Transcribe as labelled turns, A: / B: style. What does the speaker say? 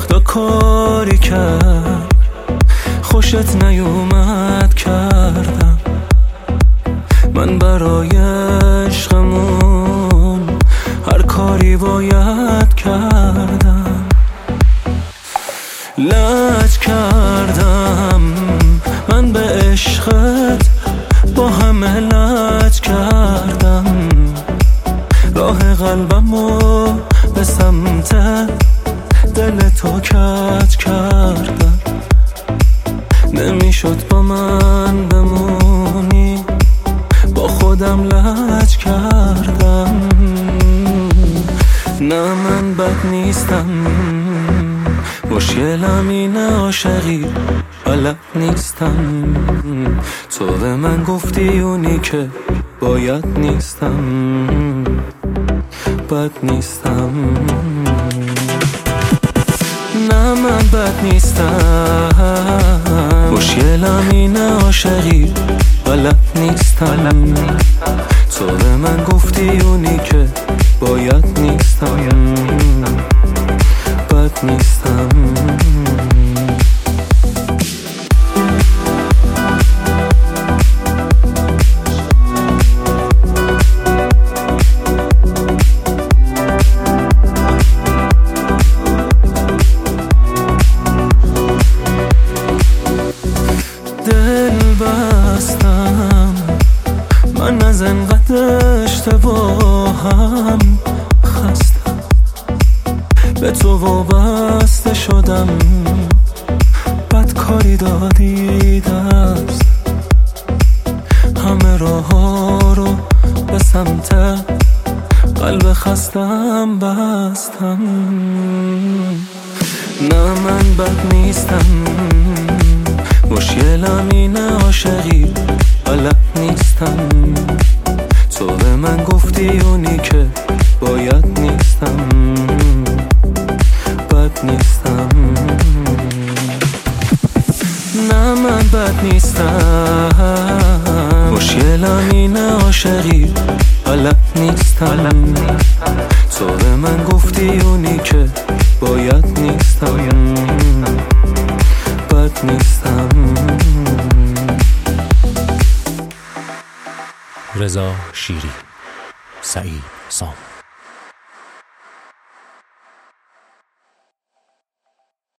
A: خدا کاری کرد خوشت نیومد کردم من برای عشقمون هر کاری باید کردم لج کردم من به عشقت با همه لج کردم راه قلبمو به سمت دل تو کج کردم نمیشد با من بمونی با خودم لج کردم نه من بد نیستم مشکلم اینه عاشقی بلد نیستم تو به من گفتی اونی که باید نیستم بد نیستم نه من بد نیستم مشکلم اینه عاشقی بلد نیستم تو به من گفتی اونی که باید نیستم بد نیستم دل بستم من از انقدر اشتباهم خستم به تو وابسته شدم بد کاری دادی دست همه راه ها رو به سمت قلب خستم بستم نه من بد نیستم مشکلم اینه عاشقی بلد نیستم تو به من گفتی اونی که باید نیستم بد نیستم نه من بد نیستم مشکلم اینه عاشقی بلد نیستم تو به من گفتی اونی که باید نیستم بد نیستم
B: رضا شیری، سعید سام.